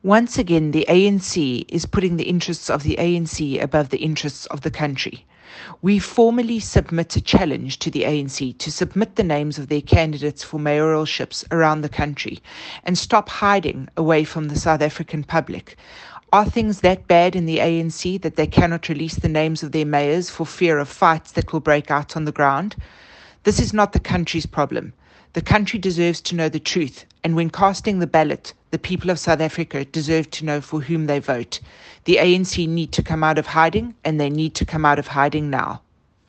Once again, the ANC is putting the interests of the ANC above the interests of the country. We formally submit a challenge to the ANC to submit the names of their candidates for mayoralships around the country and stop hiding away from the South African public. Are things that bad in the ANC that they cannot release the names of their mayors for fear of fights that will break out on the ground? This is not the country's problem. The country deserves to know the truth, and when casting the ballot, the people of South Africa deserve to know for whom they vote. The ANC need to come out of hiding, and they need to come out of hiding now.